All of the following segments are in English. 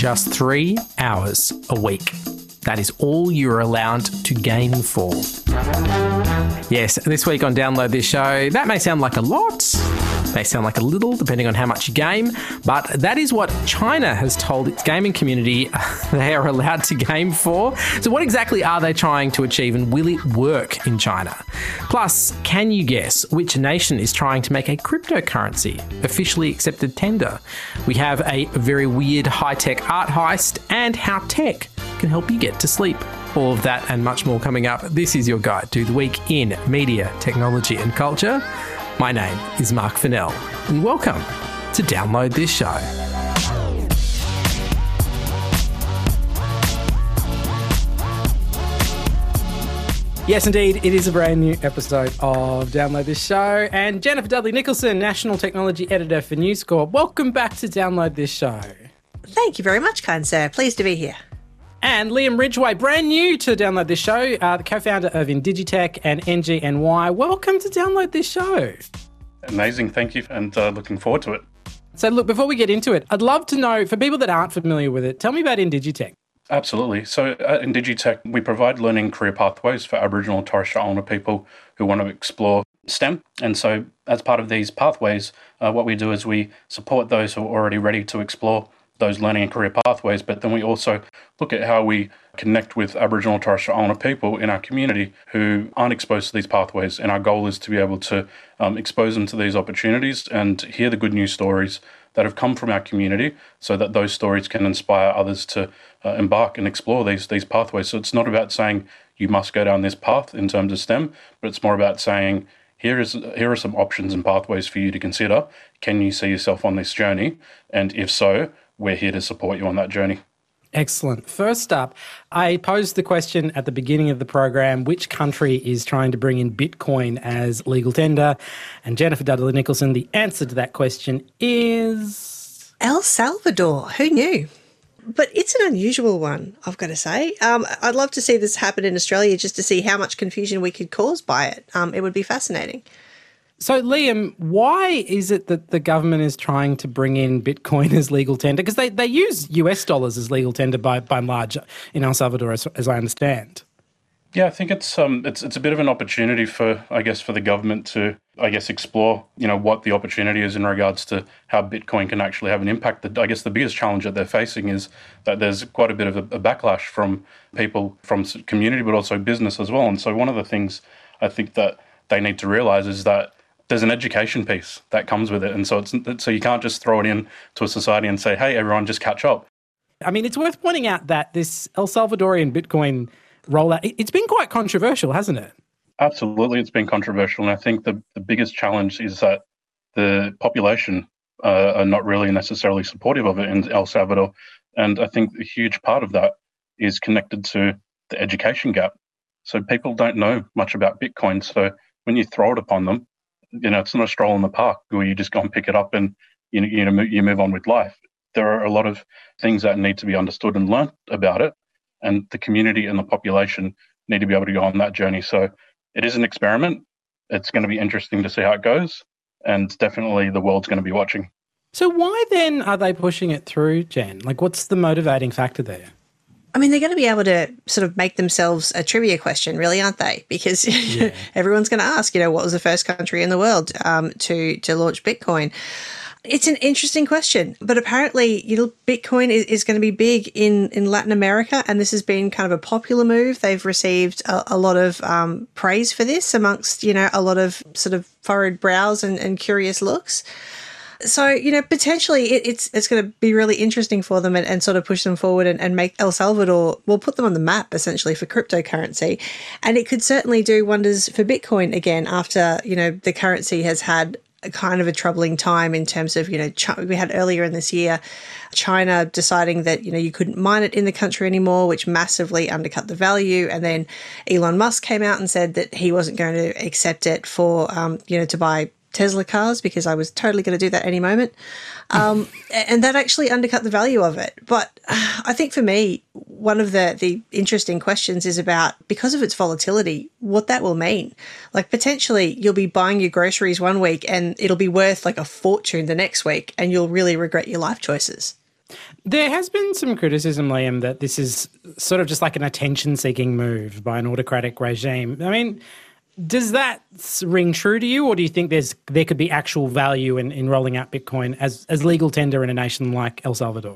just 3 hours a week. That is all you're allowed to game for. Yes, this week on Download This Show, that may sound like a lot, may sound like a little, depending on how much you game, but that is what China has told its gaming community they are allowed to game for. So what exactly are they trying to achieve, and will it work in China? Plus, can you guess which nation is trying to make a cryptocurrency officially accepted tender? We have a very weird high-tech art heist, and how tech can help you get to sleep. All of that and much more coming up. This is your guide to the week in media, technology and culture. My name is Mark Fennell, and welcome to Download This Show. Yes, indeed, it is a brand new episode of Download This Show. And Jennifer Dudley-Nicholson, National Technology Editor for News Corp. Welcome back to Download This Show. Thank you very much, kind sir. Pleased to be here. And Liam Ridgway, brand new to Download This Show, the co-founder of Indigitech and NGNY. Welcome to Download This Show. Amazing, thank you, and looking forward to it. So look, before we get into it, I'd love to know, for people that aren't familiar with it, tell me about Indigitech. Absolutely. So at Indigitech, we provide learning career pathways for Aboriginal and Torres Strait Islander people who want to explore STEM. And so as part of these pathways, what we do is we support those who are already ready to explore those learning and career pathways, but then we also look at how we connect with Aboriginal and Torres Strait Islander people in our community who aren't exposed to these pathways. And our goal is to be able to expose them to these opportunities and hear the good news stories that have come from our community so that those stories can inspire others to embark and explore these pathways. So it's not about saying you must go down this path in terms of STEM, but it's more about saying here are some options and pathways for you to consider. Can you see yourself on this journey? And if so, we're here to support you on that journey. Excellent. First up, I posed the question at the beginning of the program, which country is trying to bring in Bitcoin as legal tender? And Jennifer Dudley-Nicholson, the answer to that question is El Salvador. Who knew? But it's an unusual one, I've got to say. I'd love to see this happen in Australia just to see how much confusion we could cause by it. It would be fascinating. So, Liam, why is it that the government is trying to bring in Bitcoin as legal tender? Because they use US dollars as legal tender by and large in El Salvador, as I understand. Yeah, I think it's a bit of an opportunity for the government to, explore, what the opportunity is in regards to how Bitcoin can actually have an impact. The biggest challenge that they're facing is that there's quite a bit of a backlash from people, from community, but also business as well. And so one of the things I think that they need to realize is that there's an education piece that comes with it. And so so you can't just throw it in to a society and say, hey, everyone, just catch up. I mean, it's worth pointing out that this El Salvadorian Bitcoin rollout, it's been quite controversial, hasn't it? Absolutely, it's been controversial. And I think the biggest challenge is that the population are not really necessarily supportive of it in El Salvador. And I think a huge part of that is connected to the education gap. So people don't know much about Bitcoin. So when you throw it upon them, it's not a stroll in the park where you just go and pick it up and you move on with life. There are a lot of things that need to be understood and learnt about it, and the community and the population need to be able to go on that journey. So it is an experiment. It's going to be interesting to see how it goes, and definitely the world's going to be watching. So why then are they pushing it through, Jen? Like, what's the motivating factor there? I mean, they're going to be able to sort of make themselves a trivia question, really, aren't they? Because everyone's going to ask, what was the first country in the world to launch Bitcoin? It's an interesting question, but apparently, Bitcoin is going to be big in Latin America, and this has been kind of a popular move. They've received a lot of praise for this amongst, a lot of sort of furrowed brows and curious looks. So, potentially it's going to be really interesting for them and sort of push them forward and make El Salvador, put them on the map essentially for cryptocurrency. And it could certainly do wonders for Bitcoin again after, the currency has had a kind of a troubling time in terms of, we had earlier in this year, China deciding that, you couldn't mine it in the country anymore, which massively undercut the value. And then Elon Musk came out and said that he wasn't going to accept it for, to buy Tesla cars because I was totally going to do that any moment. And that actually undercut the value of it. But I think for me, one of the interesting questions is about, because of its volatility, what that will mean. Like potentially you'll be buying your groceries one week and it'll be worth like a fortune the next week and you'll really regret your life choices. There has been some criticism, Liam, that this is sort of just like an attention-seeking move by an autocratic regime. I mean, does that ring true to you, or do you think there could be actual value in rolling out Bitcoin as legal tender in a nation like El Salvador?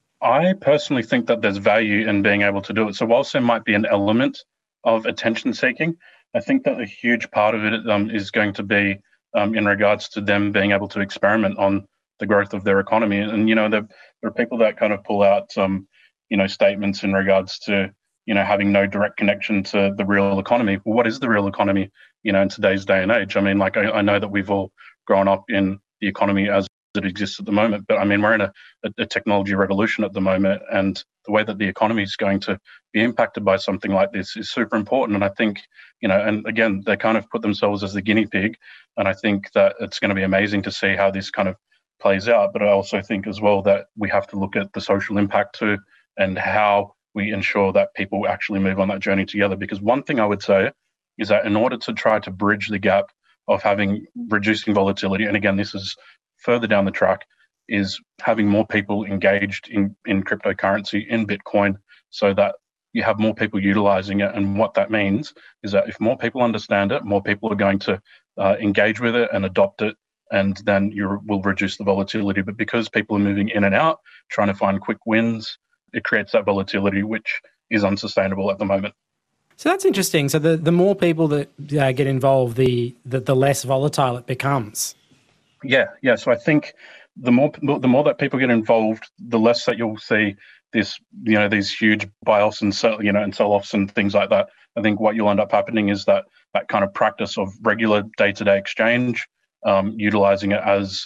I personally think that there's value in being able to do it. So whilst there might be an element of attention seeking, I think that a huge part of it is going to be in regards to them being able to experiment on the growth of their economy. And, there are people that kind of pull out some, statements in regards to, having no direct connection to the real economy. Well, what is the real economy, in today's day and age? I mean, like, I know that we've all grown up in the economy as it exists at the moment, but I mean, we're in a technology revolution at the moment, and the way that the economy is going to be impacted by something like this is super important. And I think, and again, they kind of put themselves as the guinea pig, and I think that it's going to be amazing to see how this kind of plays out. But I also think as well that we have to look at the social impact too, and how we ensure that people actually move on that journey together. Because one thing I would say is that in order to try to bridge the gap of reducing volatility, and again, this is further down the track, is having more people engaged in cryptocurrency, in Bitcoin, so that you have more people utilizing it. And what that means is that if more people understand it, more people are going to engage with it and adopt it, and then you will reduce the volatility. But because people are moving in and out, trying to find quick wins, it creates that volatility, which is unsustainable at the moment. So that's interesting. So the more people that get involved, the less volatile it becomes. Yeah. So I think the more that people get involved, the less that you'll see this, these huge buy-offs and sell-offs and things like that. I think what you'll end up happening is that kind of practice of regular day-to-day exchange, utilizing it as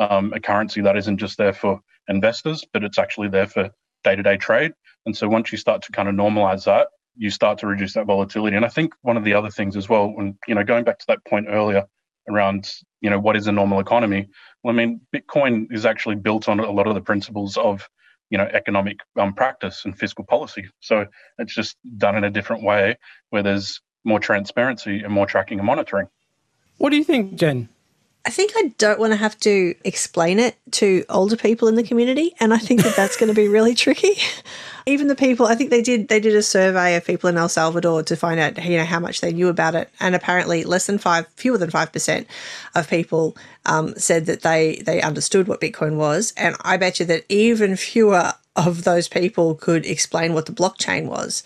a currency that isn't just there for investors, but it's actually there for day-to-day trade. And so once you start to kind of normalize that, you start to reduce that volatility. And I think one of the other things as well, when, going back to that point earlier around, what is a normal economy? Well, I mean, Bitcoin is actually built on a lot of the principles of, economic practice and fiscal policy. So it's just done in a different way where there's more transparency and more tracking and monitoring. What do you think, Jen? I think I don't want to have to explain it to older people in the community, and I think that that's going to be really tricky. Even the people, I think they did a survey of people in El Salvador to find out, how much they knew about it, and apparently fewer than 5% of people said that they understood what Bitcoin was, and I bet you that even fewer of those people could explain what the blockchain was.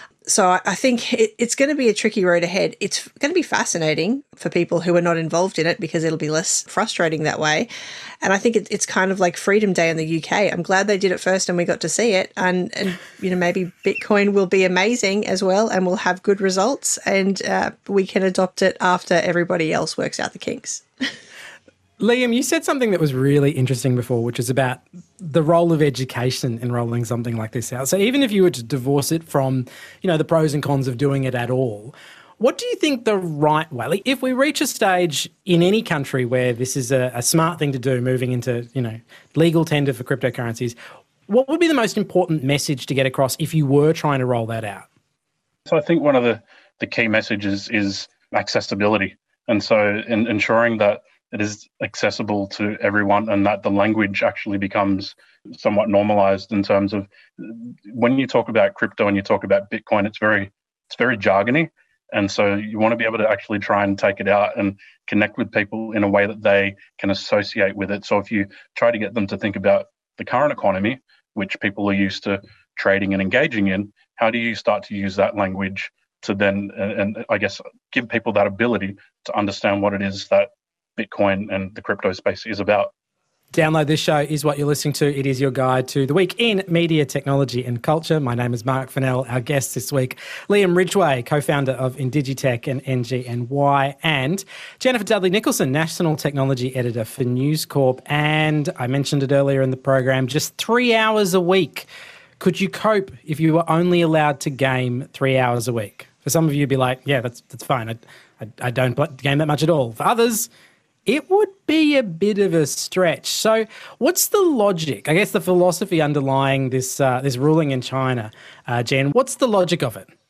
So I think it's going to be a tricky road ahead. It's going to be fascinating for people who are not involved in it because it'll be less frustrating that way. And I think it's kind of like Freedom Day in the UK. I'm glad they did it first and we got to see it. And maybe Bitcoin will be amazing as well and we'll have good results and we can adopt it after everybody else works out the kinks. Liam, you said something that was really interesting before, which is about the role of education in rolling something like this out. So even if you were to divorce it from, the pros and cons of doing it at all, what do you think the right way, like if we reach a stage in any country where this is a smart thing to do, moving into, legal tender for cryptocurrencies, what would be the most important message to get across if you were trying to roll that out? So I think one of the key messages is accessibility. And so in ensuring that it is accessible to everyone and that the language actually becomes somewhat normalized in terms of when you talk about crypto and you talk about Bitcoin, it's very jargony. And so you want to be able to actually try and take it out and connect with people in a way that they can associate with it. So if you try to get them to think about the current economy, which people are used to trading and engaging in, how do you start to use that language to then, and I guess, give people that ability to understand what it is that Bitcoin and the crypto space is about? Download This Show is what you're listening to. It is your guide to the week in media, technology and culture. My name is Mark Fennell. Our guest this week, Liam Ridgway, co-founder of Indigitech and NGNY, and Jennifer Dudley-Nicholson, National Technology Editor for News Corp. And I mentioned it earlier in the program, just 3 hours a week. Could you cope if you were only allowed to game 3 hours a week? For some of you, you'd be like, yeah, that's fine. I don't game that much at all. For others, it would be a bit of a stretch. So what's the logic, I guess the philosophy underlying this ruling in China, Jen? What's the logic of it?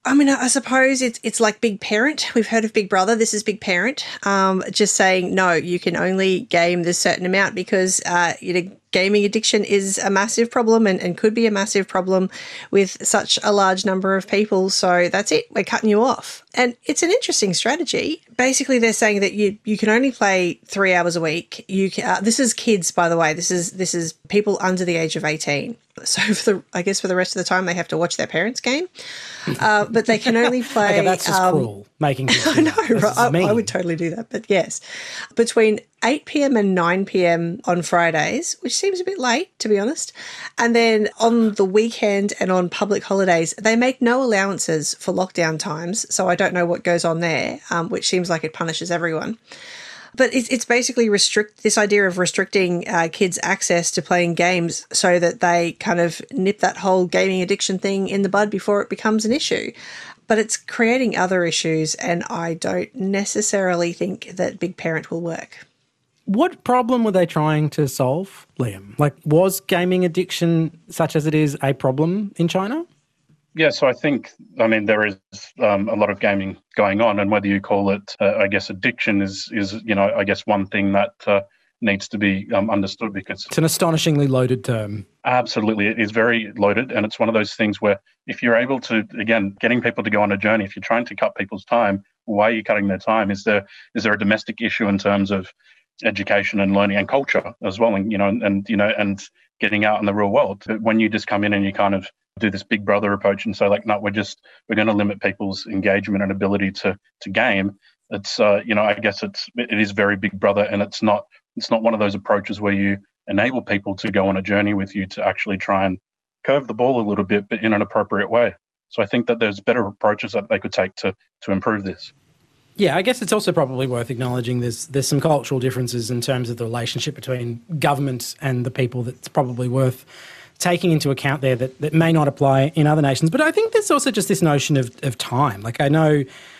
I mean, I suppose it's like Big Parent. We've heard of Big Brother. This is Big Parent. Just saying, no, you can only game this certain amount because, gaming addiction is a massive problem and could be a massive problem with such a large number of people. So that's it. We're cutting you off. And it's an interesting strategy. Basically, they're saying that you can only play 3 hours a week. This is kids, by the way. This is people under the age of 18. So for the rest of the time, they have to watch their parents' game. But they can only play. Okay, that's just cruel. Making kids I know, right? I would totally do that. But yes, between 8 p.m. and 9 p.m. on Fridays, which seems a bit late, to be honest. And then on the weekend and on public holidays, they make no allowances for lockdown times. So I don't know what goes on there, which seems like it punishes everyone. But it's basically this idea of restricting kids' access to playing games so that they kind of nip that whole gaming addiction thing in the bud before it becomes an issue. But it's creating other issues, and I don't necessarily think that Big Parent will work. What problem were they trying to solve, Liam? Like, was gaming addiction, such as it is, a problem in China? Yeah, so there is a lot of gaming going on, and whether you call it, addiction is one thing that needs to be understood, because it's an astonishingly loaded term. Absolutely, it is very loaded, and it's one of those things where if you're able to, again, getting people to go on a journey, if you're trying to cut people's time, why are you cutting their time? Is there a domestic issue in terms of education and learning and culture as well, and getting out in the real world? When you just come in and you kind of do this Big Brother approach and say, like, no, we're going to limit people's engagement and ability to game. It's it is very Big Brother, and it's not one of those approaches where you enable people to go on a journey with you to actually try and curve the ball a little bit, but in an appropriate way. So I think that there's better approaches that they could take to improve this. Yeah, I guess it's also probably worth acknowledging there's some cultural differences in terms of the relationship between government and the people that's probably worth taking into account there that may not apply in other nations. But I think there's also just this notion of time. Like, I know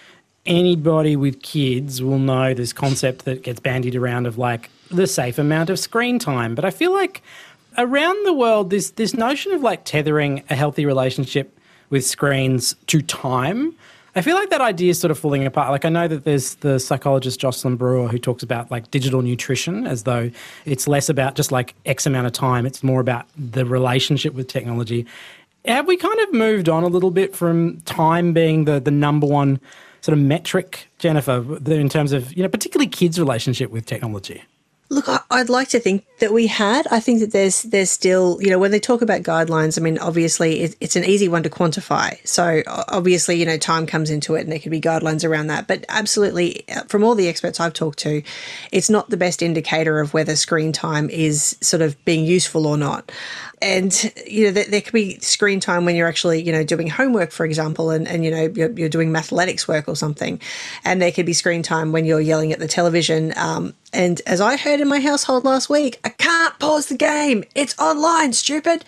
anybody with kids will know this concept that gets bandied around of, like, the safe amount of screen time. But I feel like around the world, this notion of, like, tethering a healthy relationship with screens to time, I feel like that idea is sort of falling apart. Like, I know that there's the psychologist Jocelyn Brewer who talks about, like, digital nutrition, as though it's less about just, like, X amount of time. It's more about the relationship with technology. Have we kind of moved on a little bit from time being the number one sort of metric, Jennifer, in terms of, particularly kids' relationship with technology? Look, I'd like to think that we had. I think that there's still, when they talk about guidelines, I mean, obviously it's an easy one to quantify. So obviously, time comes into it and there could be guidelines around that. But absolutely, from all the experts I've talked to, it's not the best indicator of whether screen time is sort of being useful or not. And, there could be screen time when you're actually, doing homework, for example, and you're doing mathletics work or something. And there could be screen time when you're yelling at the television. And as I heard in my household last week, I can't pause the game. It's online, stupid.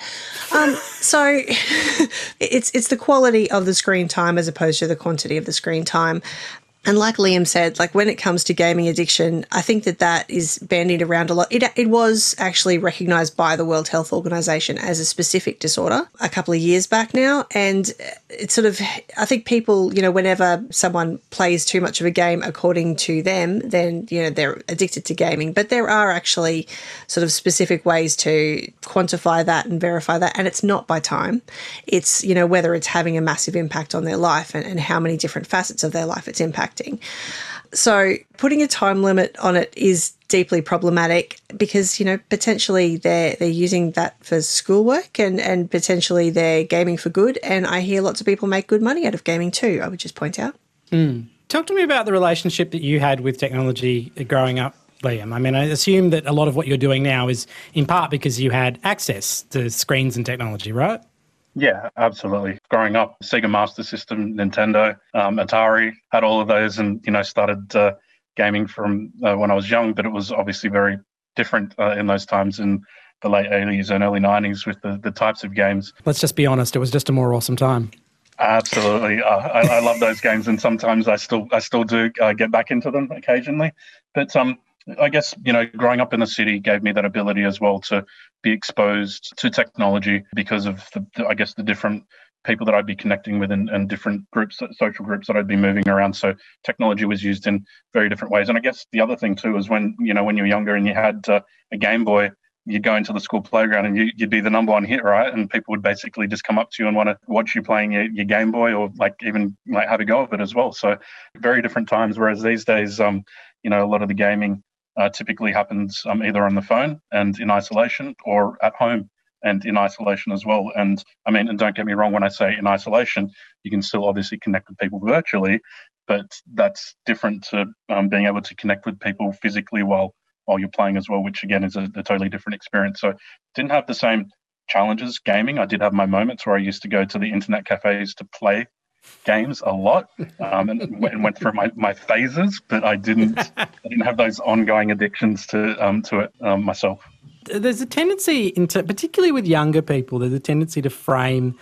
So it's the quality of the screen time as opposed to the quantity of the screen time. And like Liam said, like, when it comes to gaming addiction, I think that is bandied around a lot. It was actually recognised by the World Health Organization as a specific disorder a couple of years back now. And it's sort of, I think people, whenever someone plays too much of a game according to them, then, they're addicted to gaming. But there are actually sort of specific ways to quantify that and verify that. And it's not by time. It's, whether it's having a massive impact on their life and how many different facets of their life it's impacting. So putting a time limit on it is deeply problematic because, potentially they're using that for schoolwork and potentially they're gaming for good. And I hear lots of people make good money out of gaming too, I would just point out. Talk to me about the relationship that you had with technology growing up, Liam. I mean, I assume that a lot of what you're doing now is in part because you had access to screens and technology, right? Yeah, absolutely. Growing up, Sega Master System, Nintendo, Atari, had all of those and, started gaming from when I was young, but it was obviously very different in those times in the late 80s and early 90s with the types of games. Let's just be honest, it was just a more awesome time. Absolutely. I love those games, and sometimes I still do get back into them occasionally. But I guess, growing up in the city gave me that ability as well to be exposed to technology because of the different people that I'd be connecting with and different groups, social groups that I'd be moving around. So technology was used in very different ways. And I guess the other thing too is when you were younger and you had a Game Boy, you'd go into the school playground and you'd be the number one hit, right? And people would basically just come up to you and want to watch you playing your Game Boy, or even have a go of it as well. So very different times. Whereas these days, a lot of the gaming typically happens either on the phone and in isolation, or at home and in isolation as well. And and don't get me wrong, when I say in isolation, you can still obviously connect with people virtually, but that's different to being able to connect with people physically while you're playing as well, which again is a totally different experience. So didn't have the same challenges gaming. I did have my moments where I used to go to the internet cafes to play games a lot, and went through my phases, but I didn't have those ongoing addictions to it myself. There's a tendency, particularly with younger people, there's a tendency to frame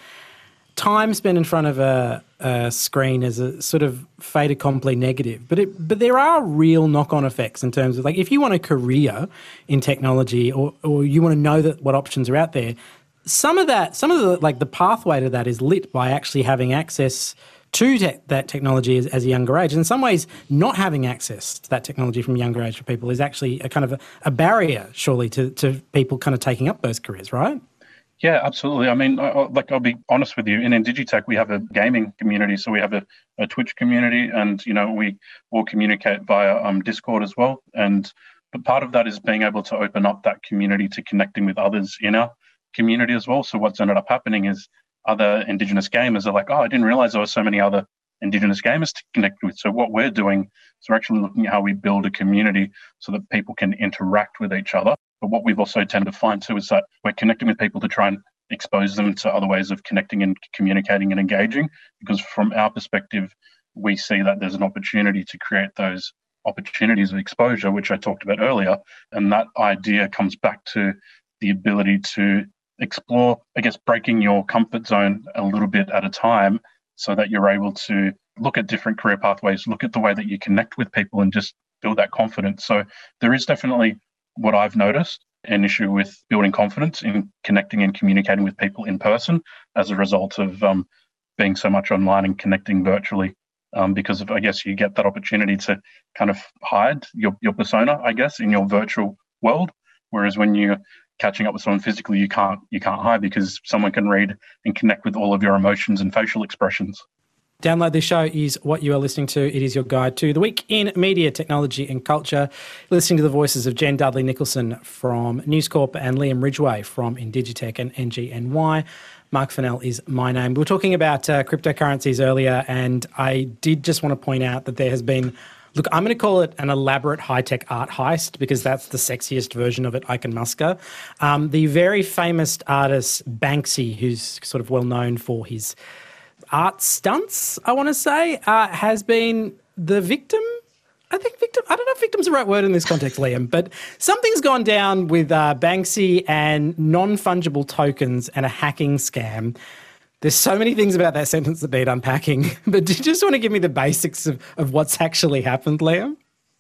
time spent in front of a screen as a sort of fait accompli negative. But there are real knock-on effects in terms of, like, if you want a career in technology or you want to know what options are out there, some of the pathway to that is lit by actually having access to that technology as a younger age. And in some ways, not having access to that technology from a younger age for people is actually a kind of a barrier, surely, to people kind of taking up those careers, right? Yeah, absolutely. I'll be honest with you. In Indigitech, we have a gaming community. So we have a Twitch community, and, we all communicate via Discord as well. But part of that is being able to open up that community to connecting with others in our community as well. So what's ended up happening is other Indigenous gamers are like, oh, I didn't realize there were so many other Indigenous gamers to connect with. So what we're doing is we're actually looking at how we build a community so that people can interact with each other. But what we've also tended to find too is that we're connecting with people to try and expose them to other ways of connecting and communicating and engaging, because from our perspective, we see that there's an opportunity to create those opportunities of exposure, which I talked about earlier. And that idea comes back to the ability to explore, I guess, breaking your comfort zone a little bit at a time, so that you're able to look at different career pathways, look at the way that you connect with people, and just build that confidence. So there is definitely, what I've noticed, an issue with building confidence in connecting and communicating with people in person as a result of being so much online and connecting virtually, because of, I guess, you get that opportunity to kind of hide your persona, I guess, in your virtual world. Whereas when you're catching up with someone physically, you can't hide, because someone can read and connect with all of your emotions and facial expressions. Download This Show is what you are listening to. It is your guide to the week in media, technology and culture. Listening to the voices of Jen Dudley-Nicholson from News Corp and Liam Ridgway from Indigitech and NGNY. Mark Fennell is my name. We were talking about cryptocurrencies earlier, and I did just want to point out that there has been, look, I'm going to call it an elaborate high-tech art heist, because that's the sexiest version of it I can muster. The very famous artist Banksy, who's sort of well known for his art stunts, I want to say, has been the victim. I don't know if victim's the right word in this context, Liam, but something's gone down with Banksy and non-fungible tokens and a hacking scam. There's so many things about that sentence that need unpacking, but do you just want to give me the basics of what's actually happened, Liam?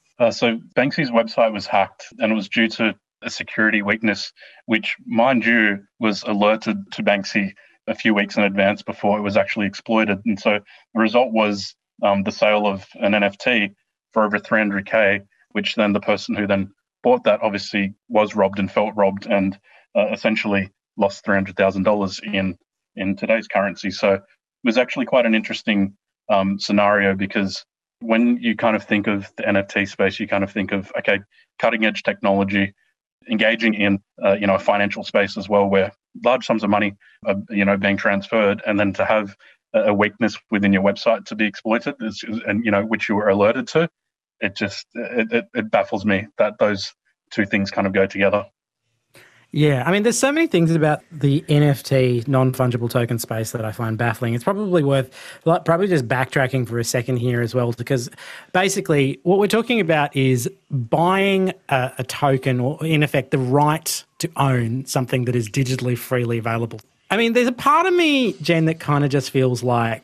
So Banksy's website was hacked, and it was due to a security weakness, which, mind you, was alerted to Banksy a few weeks in advance before it was actually exploited. And so the result was the sale of an NFT for over $300K, which then the person who then bought that obviously was robbed and felt robbed, and essentially lost $300,000 in today's currency. So it was actually quite an interesting scenario, because when you kind of think of the NFT space, you kind of think of, okay, cutting edge technology, engaging in a financial space as well, where large sums of money are being transferred, and then to have a weakness within your website to be exploited, and which you were alerted to, it baffles me that those two things kind of go together. Yeah, I mean, there's so many things about the NFT, non-fungible token space, that I find baffling. It's probably worth just backtracking for a second here as well, because basically what we're talking about is buying a token, or in effect the right to own something that is digitally freely available. I mean, there's a part of me, Jen, that kind of just feels like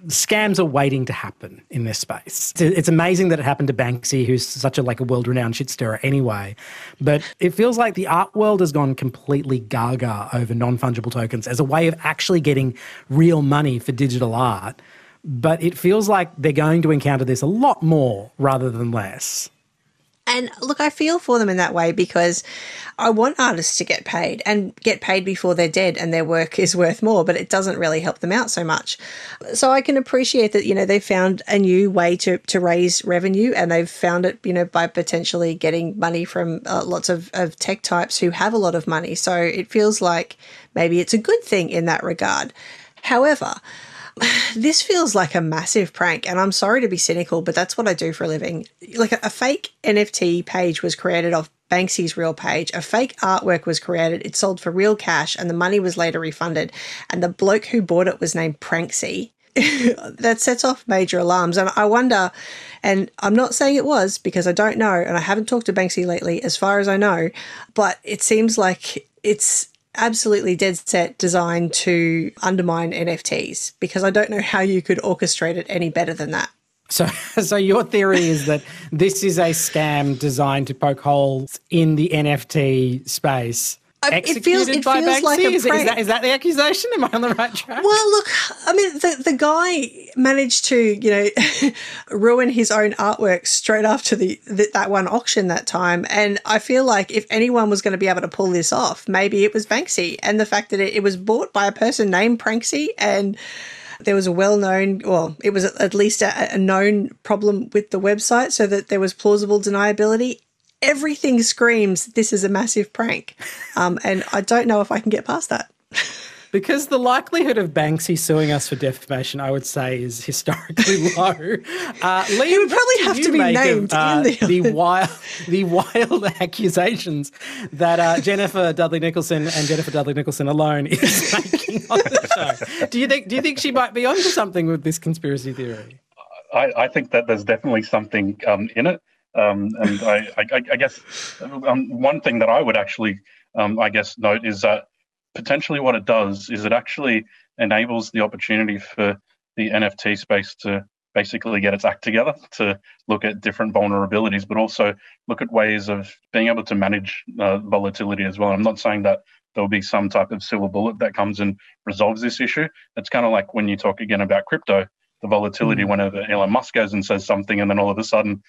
scams are waiting to happen in this space. It's amazing that it happened to Banksy, who's such a world-renowned shit stirrer anyway. But it feels like the art world has gone completely gaga over non-fungible tokens as a way of actually getting real money for digital art. But it feels like they're going to encounter this a lot more rather than less. And look, I feel for them in that way because I want artists to get paid and get paid before they're dead and their work is worth more, but it doesn't really help them out so much. So I can appreciate that, they've found a new way to raise revenue, and they've found it, by potentially getting money from lots of tech types who have a lot of money. So it feels like maybe it's a good thing in that regard. However, this feels like a massive prank, and I'm sorry to be cynical, but that's what I do for a living. Like a fake NFT page was created off Banksy's real page. A fake artwork was created. It sold for real cash, and the money was later refunded. And the bloke who bought it was named Pranksy. That sets off major alarms. And I wonder, and I'm not saying it was because I don't know, and I haven't talked to Banksy lately as far as I know, but it seems like it's absolutely dead set designed to undermine NFTs, because I don't know how you could orchestrate it any better than that. So your theory is that this is a scam designed to poke holes in the NFT space. It feels like a prank. Is that the accusation? Am I on the right track? Well, look, I mean, the guy managed to, ruin his own artwork straight after that one auction that time. And I feel like if anyone was going to be able to pull this off, maybe it was Banksy. And the fact that it was bought by a person named Pranksy, and there was it was at least a known problem with the website, so that there was plausible deniability. Everything screams this is a massive prank. And I don't know if I can get past that. Because the likelihood of Banksy suing us for defamation, I would say, is historically low. Liam, he would probably have to be named in the wild accusations that Jennifer Dudley Nicholson and Jennifer Dudley Nicholson alone is making on the show. Do you think she might be onto something with this conspiracy theory? I think that there's definitely something in it. And I guess one thing that I would actually, note is that potentially what it does is it actually enables the opportunity for the NFT space to basically get its act together, to look at different vulnerabilities, but also look at ways of being able to manage volatility as well. I'm not saying that there'll be some type of silver bullet that comes and resolves this issue. It's kind of like when you talk again about crypto, the volatility whenever Elon Musk goes and says something, and then all of a sudden,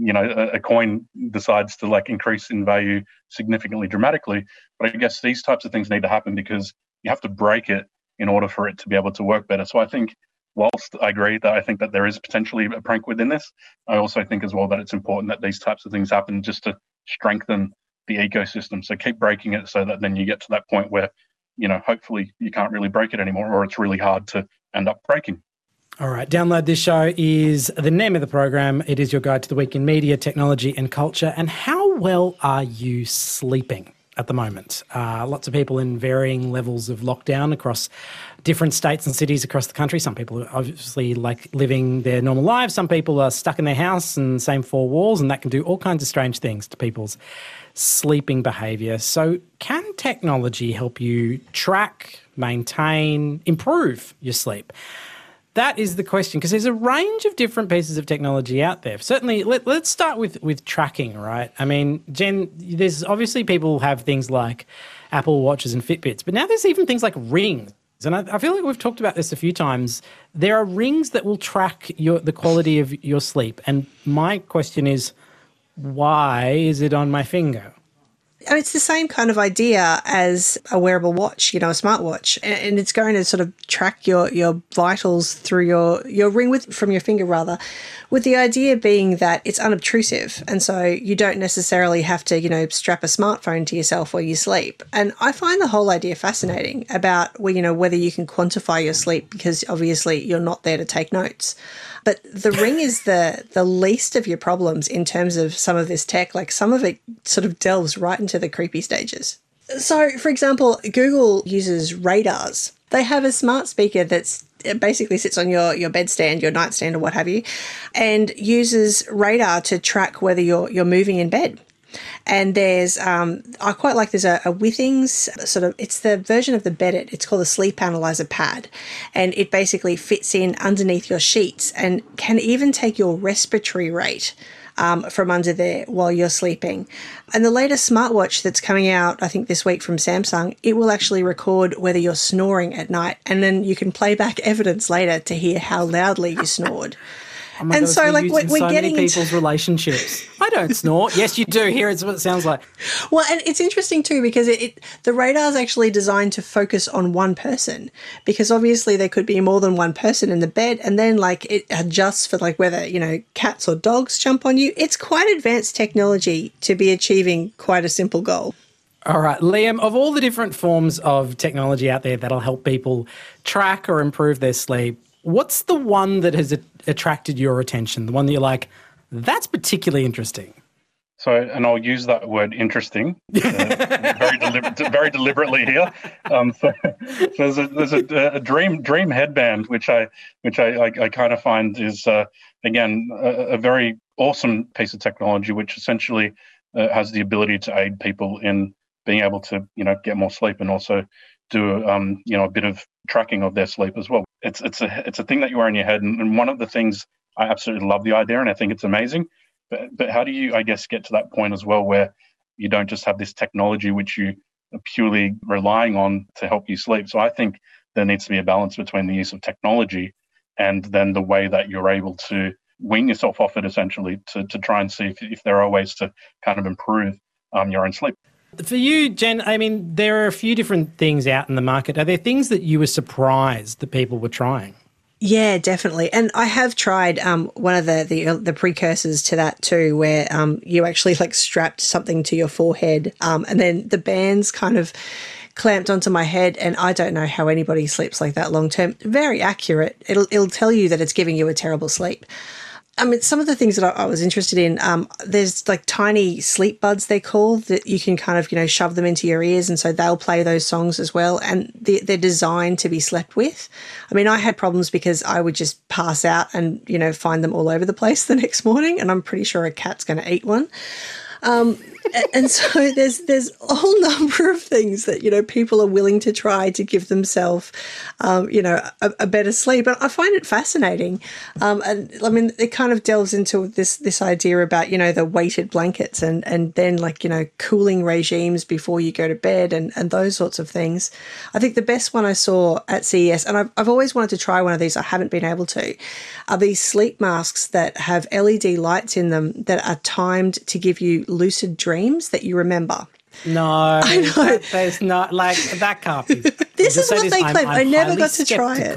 a coin decides to increase in value significantly, dramatically. But I guess these types of things need to happen because you have to break it in order for it to be able to work better. So I think, whilst I agree that I think that there is potentially a prank within this, I also think as well that it's important that these types of things happen just to strengthen the ecosystem. So keep breaking it so that then you get to that point where, hopefully you can't really break it anymore, or it's really hard to end up breaking. All right, Download This Show is the name of the program. It is your guide to the week in media, technology and culture. And how well are you sleeping at the moment? Lots of people in varying levels of lockdown across different states and cities across the country. Some people are obviously living their normal lives. Some people are stuck in their house and same four walls, and that can do all kinds of strange things to people's sleeping behaviour. So can technology help you track, maintain, improve your sleep? That is the question, because there's a range of different pieces of technology out there. Certainly, let's start with tracking, right? I mean, Jen, there's obviously people have things like Apple Watches and Fitbits, but now there's even things like rings. And I feel like we've talked about this a few times. There are rings that will track the quality of your sleep. And my question is, why is it on my finger? It's the same kind of idea as a wearable watch, a smartwatch, and it's going to sort of track your vitals through your ring from your finger rather, with the idea being that it's unobtrusive, and so you don't necessarily have to, strap a smartphone to yourself while you sleep. And I find the whole idea fascinating about, whether you can quantify your sleep, because obviously you're not there to take notes. But the ring is the least of your problems in terms of some of this tech. Some of it sort of delves right into the creepy stages. So, for example, Google uses radars. They have a smart speaker it basically sits on your bedstand, your nightstand or what have you, and uses radar to track whether you're moving in bed. And there's, I quite like, there's a Withings sort of, it's the version of the Bedit. It's called the Sleep Analyzer Pad. And it basically fits in underneath your sheets and can even take your respiratory rate from under there while you're sleeping. And the latest smartwatch that's coming out, I think this week from Samsung, it will actually record whether you're snoring at night. And then you can play back evidence later to hear how loudly you snored. Oh my and God, so, like, we're so getting many people's relationships. I don't snore. Yes, you do. Here is what it sounds like. Well, and it's interesting too because the radar is actually designed to focus on one person, because obviously there could be more than one person in the bed, and then like it adjusts for like whether, you know, cats or dogs jump on you. It's quite advanced technology to be achieving quite a simple goal. All right, Liam, of all the different forms of technology out there that'll help people track or improve their sleep, what's the one that has attracted your attention? The one that you're like, that's particularly interesting? So, and I'll use that word interesting very deliberately here. So there's a dream headband, which I kind of find is, again, a very awesome piece of technology, which essentially has the ability to aid people in being able to, you know, get more sleep and also do, you know, a bit of tracking of their sleep as well. It's a thing that you wear in your head, and one of the things I absolutely love the idea, and I think it's amazing. But how do you, I guess, get to that point as well where you don't just have this technology which you are purely relying on to help you sleep? So I think there needs to be a balance between the use of technology and then the way that you're able to wean yourself off it, essentially, to try and see if there are ways to kind of improve your own sleep. For you, Jen, I mean, there are a few different things out in the market. Are there things that you were surprised that people were trying? Yeah, definitely. And I have tried one of the precursors to that too, where you actually like strapped something to your forehead and then the bands kind of clamped onto my head, and I don't know how anybody sleeps like that long term. Very accurate. It'll tell you that it's giving you a terrible sleep. I mean, some of the things that I was interested in, there's like tiny sleep buds, they're called, that you can kind of, you know, shove them into your ears, and so they'll play those songs as well, and they're designed to be slept with. I mean, I had problems because I would just pass out and, you know, find them all over the place the next morning, and I'm pretty sure a cat's going to eat one. And so there's a whole number of things that, you know, people are willing to try to give themselves, you know, a better sleep. And I find it fascinating. And I mean, it kind of delves into this idea about, you know, the weighted blankets and then like, you know, cooling regimes before you go to bed and those sorts of things. I think the best one I saw at CES, and I've always wanted to try one of these, I haven't been able to, are these sleep masks that have LED lights in them that are timed to give you lucid dreams that you remember. No, I know. There's not, like, that can't be. This is what they claim. I never got to try it.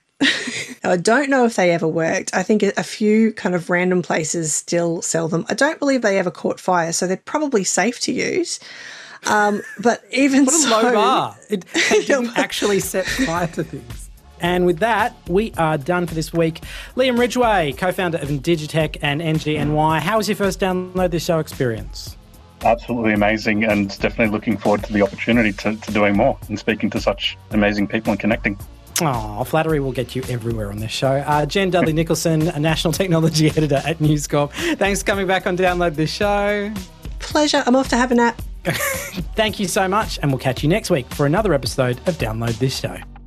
I don't know if they ever worked. I think a few kind of random places still sell them. I don't believe they ever caught fire, so they're probably safe to use. But even what a low bar. It didn't actually set fire to things. And with that, we are done for this week. Liam Ridgway, co-founder of Indigitech and NGNY. How was your first Download This Show experience? Absolutely amazing, and definitely looking forward to the opportunity to doing more and speaking to such amazing people and connecting. Oh, flattery will get you everywhere on this show. Jen Dudley-Nicholson, a national technology editor at News Corp. Thanks for coming back on Download This Show. Pleasure. I'm off to have a nap. Thank you so much, and we'll catch you next week for another episode of Download This Show.